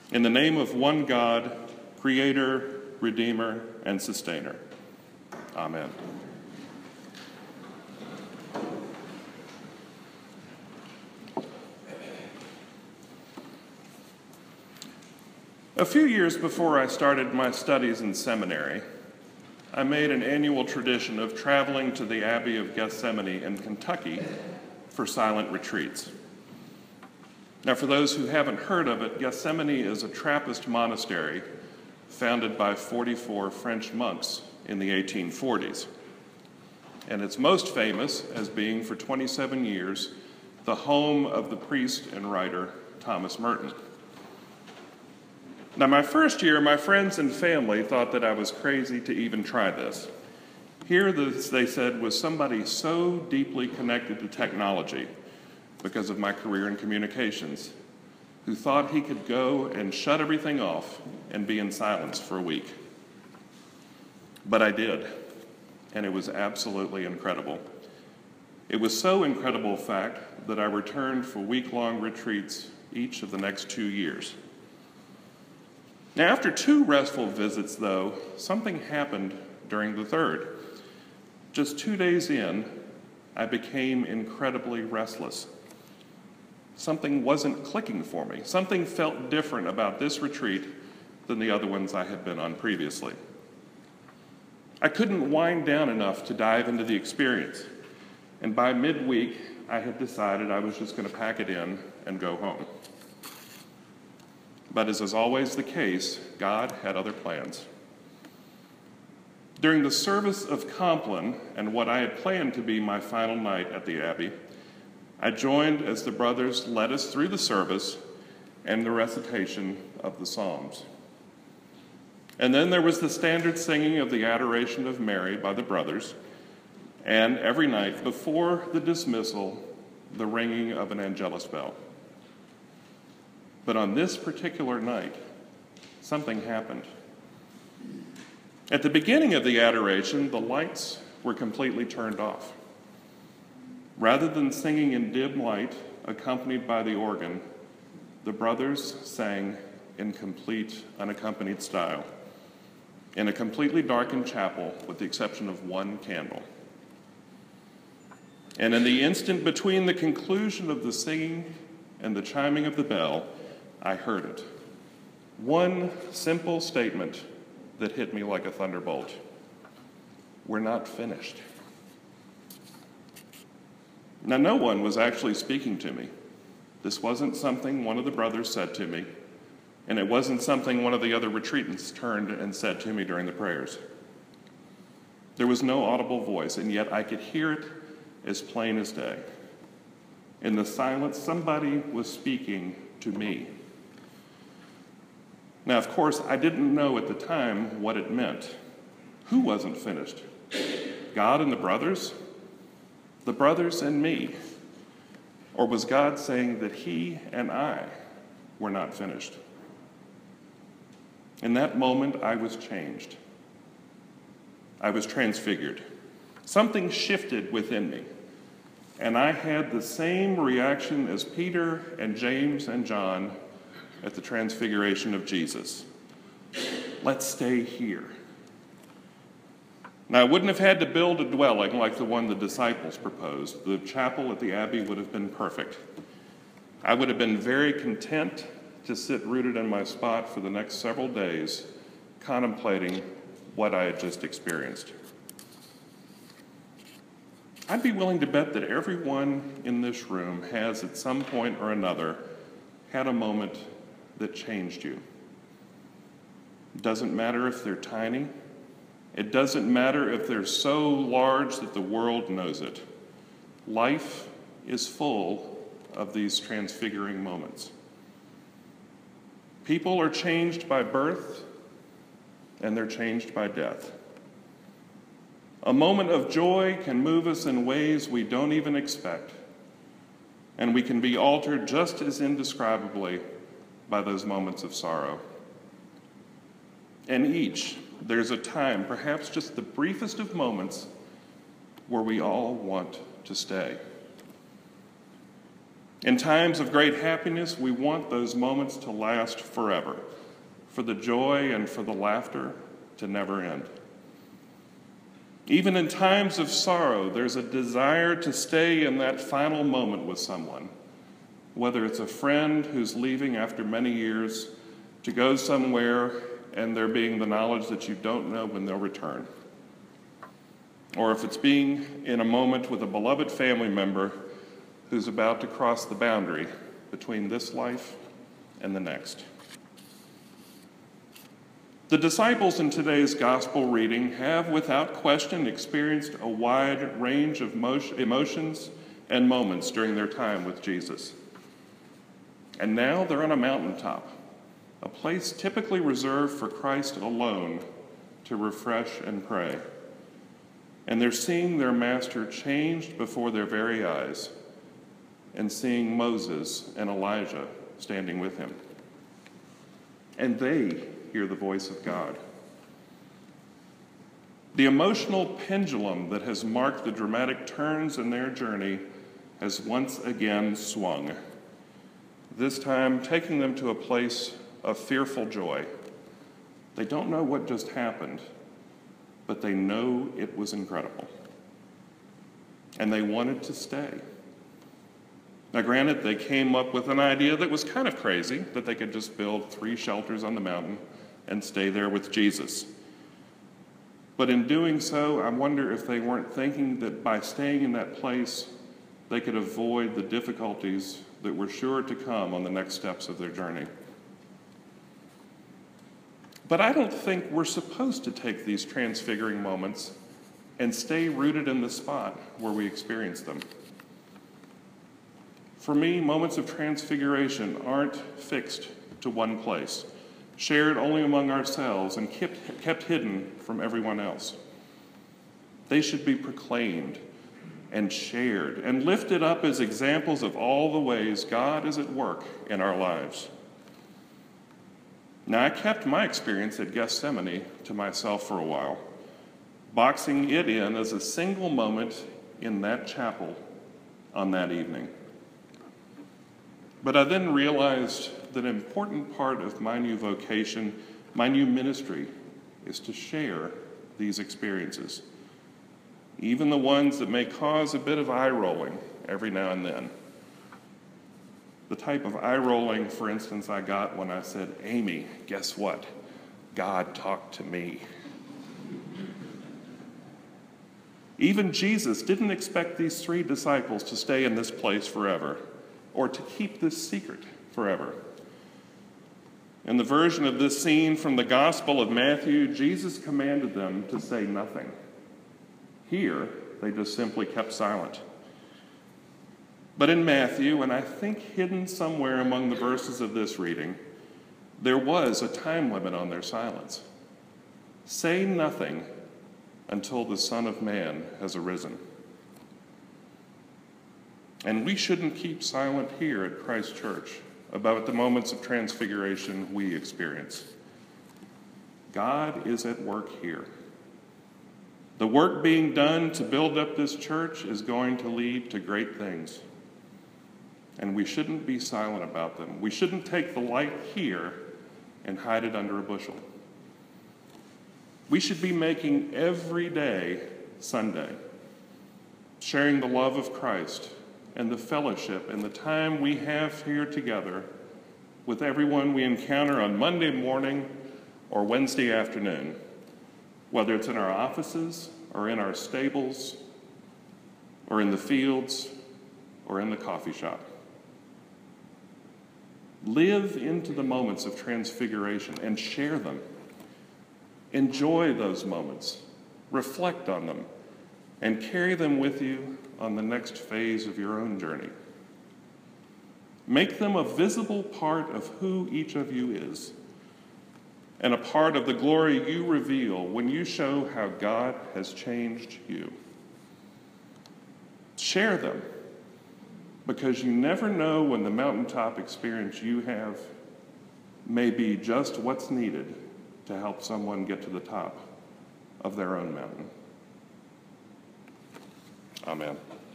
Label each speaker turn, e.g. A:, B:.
A: In the name of one God, Creator, Redeemer, and Sustainer. Amen. A few years before I started my studies in seminary, I made an annual tradition of traveling to the Abbey of Gethsemani in Kentucky for silent retreats. Now, for those who haven't heard of it, Gethsemani is a Trappist monastery founded by 44 French monks in the 1840s. And it's most famous as being, for 27 years, the home of the priest and writer Thomas Merton. Now, my first year, my friends and family thought that I was crazy to even try this. Here, they said, was somebody so deeply connected to technology because of my career in communications, who thought he could go and shut everything off and be in silence for a week. But I did, and it was absolutely incredible. It was so incredible, in fact, that I returned for week-long retreats each of the next 2 years. Now, after 2 restful visits, though, something happened during the third. Just 2 days in, I became incredibly restless. Something wasn't clicking for me. Something felt different about this retreat than the other ones I had been on previously. I couldn't wind down enough to dive into the experience, and by midweek, I had decided I was just going to pack it in and go home. But as is always the case, God had other plans. During the service of Compline and what I had planned to be my final night at the Abbey, I joined as the brothers led us through the service and the recitation of the Psalms. And then there was the standard singing of the Adoration of Mary by the brothers, and every night before the dismissal, the ringing of an Angelus bell. But on this particular night, something happened. At the beginning of the adoration, the lights were completely turned off. Rather than singing in dim light, accompanied by the organ, the brothers sang in complete, unaccompanied style, in a completely darkened chapel with the exception of one candle. And in the instant between the conclusion of the singing and the chiming of the bell, I heard it. One simple statement that hit me like a thunderbolt. We're not finished. Now, no one was actually speaking to me. This wasn't something one of the brothers said to me, and it wasn't something one of the other retreatants turned and said to me during the prayers. There was no audible voice, and yet I could hear it as plain as day. In the silence, somebody was speaking to me. Now, of course, I didn't know at the time what it meant. Who wasn't finished? God and the brothers? The brothers and me? Or was God saying that he and I were not finished? In that moment, I was changed. I was transfigured. Something shifted within me, and I had the same reaction as Peter and James and John at the transfiguration of Jesus. Let's stay here. Now, I wouldn't have had to build a dwelling like the one the disciples proposed. The chapel at the Abbey would have been perfect. I would have been very content to sit rooted in my spot for the next several days, contemplating what I had just experienced. I'd be willing to bet that everyone in this room has, at some point or another, had a moment that changed you. It doesn't matter if they're tiny. It doesn't matter if they're so large that the world knows it. Life is full of these transfiguring moments. People are changed by birth, and they're changed by death. A moment of joy can move us in ways we don't even expect, and we can be altered just as indescribably by those moments of sorrow. And each, there's a time, perhaps just the briefest of moments, where we all want to stay. In times of great happiness, we want those moments to last forever, for the joy and for the laughter to never end. Even in times of sorrow, there's a desire to stay in that final moment with someone, whether it's a friend who's leaving after many years to go somewhere and there being the knowledge that you don't know when they'll return, or if it's being in a moment with a beloved family member who's about to cross the boundary between this life and the next. The disciples in today's gospel reading have, without question, experienced a wide range of emotions and moments during their time with Jesus. And now they're on a mountaintop, a place typically reserved for Christ alone to refresh and pray. And they're seeing their master changed before their very eyes, and seeing Moses and Elijah standing with him. And they hear the voice of God. The emotional pendulum that has marked the dramatic turns in their journey has once again swung, this time taking them to a place of fearful joy. They don't know what just happened, but they know it was incredible. And they wanted to stay. Now, granted, they came up with an idea that was kind of crazy, that they could just build 3 shelters on the mountain and stay there with Jesus. But in doing so, I wonder if they weren't thinking that by staying in that place, they could avoid the difficulties that were sure to come on the next steps of their journey. But I don't think we're supposed to take these transfiguring moments and stay rooted in the spot where we experience them. For me, moments of transfiguration aren't fixed to one place, shared only among ourselves and kept hidden from everyone else. They should be proclaimed and shared and lifted up as examples of all the ways God is at work in our lives. Now, I kept my experience at Gethsemane to myself for a while, boxing it in as a single moment in that chapel on that evening. But I then realized that an important part of my new vocation, my new ministry, is to share these experiences, even the ones that may cause a bit of eye rolling every now and then. The type of eye rolling, for instance, I got when I said, "Amy, guess what? God talked to me." Even Jesus didn't expect these 3 disciples to stay in this place forever, or to keep this secret forever. In the version of this scene from the Gospel of Matthew, Jesus commanded them to say nothing. Here, they just simply kept silent. But in Matthew, and I think hidden somewhere among the verses of this reading, there was a time limit on their silence. Say nothing until the Son of Man has arisen. And we shouldn't keep silent here at Christ Church about the moments of transfiguration we experience. God is at work here. The work being done to build up this church is going to lead to great things. And we shouldn't be silent about them. We shouldn't take the light here and hide it under a bushel. We should be making every day Sunday, sharing the love of Christ and the fellowship and the time we have here together with everyone we encounter on Monday morning or Wednesday afternoon, whether it's in our offices or in our stables or in the fields or in the coffee shop. Live into the moments of transfiguration and share them. Enjoy those moments, reflect on them, and carry them with you on the next phase of your own journey. Make them a visible part of who each of you is, and a part of the glory you reveal when you show how God has changed you. Share them, because you never know when the mountaintop experience you have may be just what's needed to help someone get to the top of their own mountain. Amen.